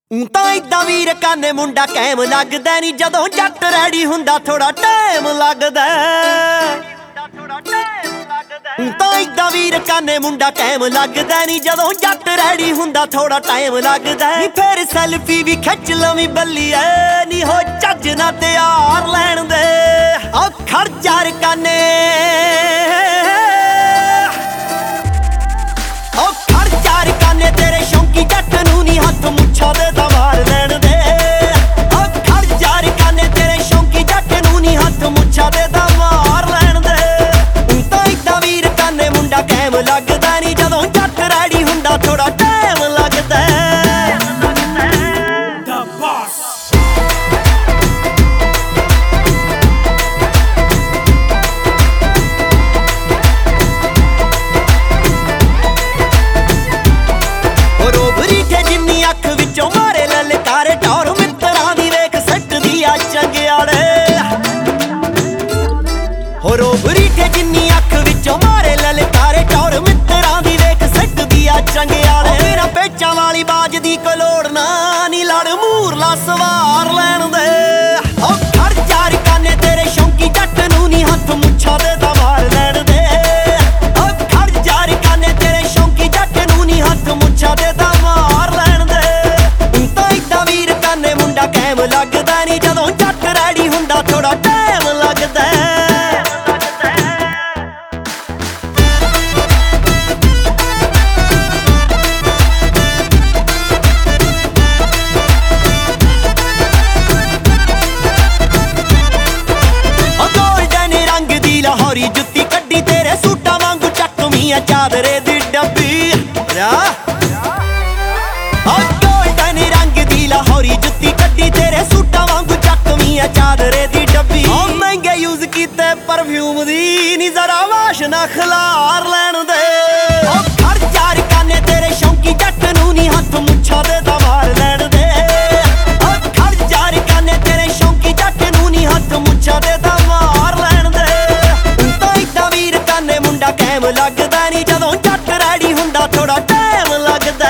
ਤਾਂ ਇਦਾਂ ਵੀਰ ਕਾਨੇ ਮੁੰਡਾ ਕੈਮ ਲੱਗਦਾ ਨੀ ਜਦੋਂ ਜੱਟ ਰੈਡੀ ਹੁੰਦਾ ਥੋੜਾ ਟਾਈਮ ਲੱਗਦਾ ਤਾਂ ਇਦਾਂ ਵੀਰ ਕਾਨੇ ਮੁੰਡਾ ਕੈਮ ਲੱਗਦਾ ਨੀ ਜਦੋਂ ਜੱਟ ਰੈਡੀ ਹੁੰਦਾ ਥੋੜਾ ਟਾਈਮ ਲੱਗਦਾ ਨੀ ਫੇਰ ਸੈਲਫੀ ਵੀ ਖਿੱਚ ਲਵੀਂ ਬੱਲੀਏ ਨੀ ਹੋ ਚੱਜ ਨਾ ਤਿਆਰ ਲੈਣ ਦੇ ਆ ਖੜ ਚਾਰ ਕਾਨੇ ਉਹ ਖੜ ਚਾਰ ਕਾਨੇ ਤੇਰੇ ਸ਼ੌਂਕੀ ਜੱਟ ਨੂੰ ਨੀ ਹੱਥ ਮੁੱਛਾਂ ਦੇ ਦਵਾਰ ਲੈਣ ਦੇ ਉਹ ਖੜ ਚਾਰ ਕਾਨੇ ਤੇਰੇ ਸ਼ੌਂਕੀ ਜੱਟ ਨੂੰ ਨੀ ਹੱਥ ਮੁੱਛਾਂ ਦੇ ਦਵਾਰ ਲੈਣ ਦੇ ਤਾਂ ਇਦਾਂ ਵੀਰ ਕਾਨੇ ਮੁੰਡਾ ਕੈਮ ਲੱਗਦਾ ਨੀ ਜਦੋਂ ਜੱਟ ਰੈਡੀ ਹੁੰਦਾ ਥੋੜਾ ਟਾਈਮ ਲੱਗਦਾ ਰੋਬਰੀ ਤੇ ਜਿੰਨੀ ਅੱਖ ਵਿੱਚੋਂ ਮਾਰੇ ਲਲਕਾਰੇ ਟੌਰ ਮਿੱਤਰਾਂ ਦੀ ਵੇਖ ਸਿੱਟਦੀ ਆ ਚੰਗਿਆੜੇ ਮੇਰਾ ਪੇਚਾਂ ਵਾਲੀ ਬਾਜ ਦੀ ਕਲੋੜ ਨਾ ਨੀ ਲੜ ਮੂਰਲਾ ਸਵਾਰ ਲੈਣ ਦੇ ਉਹ ਖੜ ਚਾਰ ਕਾਨੇ ਤੇਰੇ ਸ਼ੌਂਕੀ ਜੱਟ ਨੂੰ ਨੀ ਹੱਥ ਮੁੱਛਾਂ ਦੇ ਦਵਾਰ ਲੈਣ ਦੇ ਉਹ ਖੜ ਚਾਰ ਕਾਨੇ ਤੇਰੇ ਸ਼ੌਂਕੀ ਜੱਟ ਨੂੰ ਨੀ ਹੱਥ ਮੁੱਛਾਂ ਦੇ ਦਵਾਰ ਲੈਣ ਦੇ ਤਾਂ ਇਦਾਂ ਵੀਰ ਕਾਨੇ ਮੁੰਡਾ ਕੈਮ ਲੱਗਦਾ ਨੀ ਜਦੋਂ ਜੱਟ ਰੈਡੀ ਹੁੰਦਾ ਥੋੜਾ ਟਾਈਮ ਲੱਗਦਾ ਲਾਹੌਰੀ ਜੁੱਤੀ ਕੱਢੀ ਤੇਰੇ ਸੂਟਾਂ ਵਾਂਗੂ ਚੱਕਵੀਂ ਚਾਦਰੇ ਦੀ ਡੱਬੀ ਗੋਲਡਨ ਰੰਗ ਦੀ ਲਾਹੌਰੀ ਜੁੱਤੀ ਕੱਢੀ ਤੇਰੇ ਸੂਟਾਂ ਵਾਂਗੂ ਚੱਕਵੀਂ ਚਾਦਰੇ ਦੀ ਡੱਬੀ ਉਹ ਮਹਿੰਗੇ ਯੂਜ਼ ਕੀਤੇ ਪਰਫਿਊਮ ਦੀ ਨੀ ਜ਼ਰਾ ਵਾਸ਼ਨਾ ਖਲਾਰ ਲੈਣ ਦੇ ਉਹ ਖੜ ਚਾਰ ਕਾਨੇ ਤੇਰੇ ਸ਼ੌਂਕੀ ਜੱਟ ਨੂੰ ਨੀ ਹੱਥ ਮੁੱਛਾਂ ਦੇ ਦਵਾਰ ਲੈਣ ਦੇ ਉਹ ਖੜ ਚਾਰ ਕਾਨੇ ਤੇਰੇ ਸ਼ੌਂਕੀ ਜੱਟ ਨੂੰ ਨੀ ਹੱਥ ਮੁੱਛਾਂ ਦੇ ਦਵਾਰ ਲੈਣ ਦੇ ਮੁੰਡਾ ਕੈਮ ਲੱਗਦਾ ਨੀ ਜਦੋਂ ਜੱਟ ਰੈਡੀ ਹੁੰਦਾ ਥੋੜਾ ਟਾਈਮ ਲੱਗਦਾ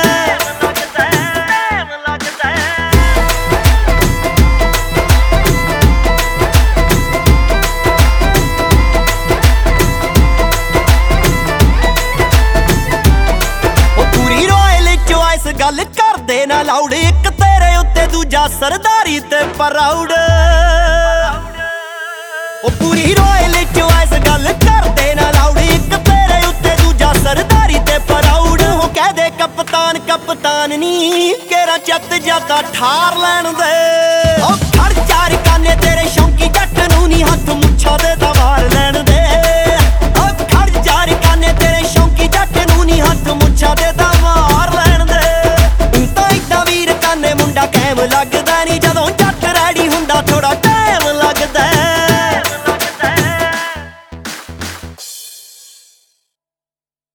ਉਹ ਪੂਰੀ ਰੋਇਲ ਚੁਆਇਸ ਗੱਲ ਕਰਦੇ ਨਾ ਲਾਉਡ ਇੱਕ ਤੇਰੇ ਉੱਤੇ ਦੂਜਾ ਸਰਦਾਰੀ ਤੇ ਪ੍ਰਾਊਡ ਉਹ ਪੂਰੀ ਰੋਇਲ ਚੁਆਇਸ ਗੱਲ ਕਰਦੇ ਨਾ ਲਾਉਡ ਇੱਕ ਤੇਰੇ ਉੱਤੇ ਦੂਜਾ ਸਰਦਾਰੀ ਤੇ ਪ੍ਰਾਊਡ ਉਹ ਕਹਦੇ ਕਪਤਾਨ ਕਪਤਾਨ ਨੀ ਕੇਰਾ ਚੱਤ ਜਾਂਦਾ ਠਾਰ ਲੈਣ ਦੇ ਉਹ ਖੜ ਚਾਰ ਕਾਨੇ ਤੇਰੇ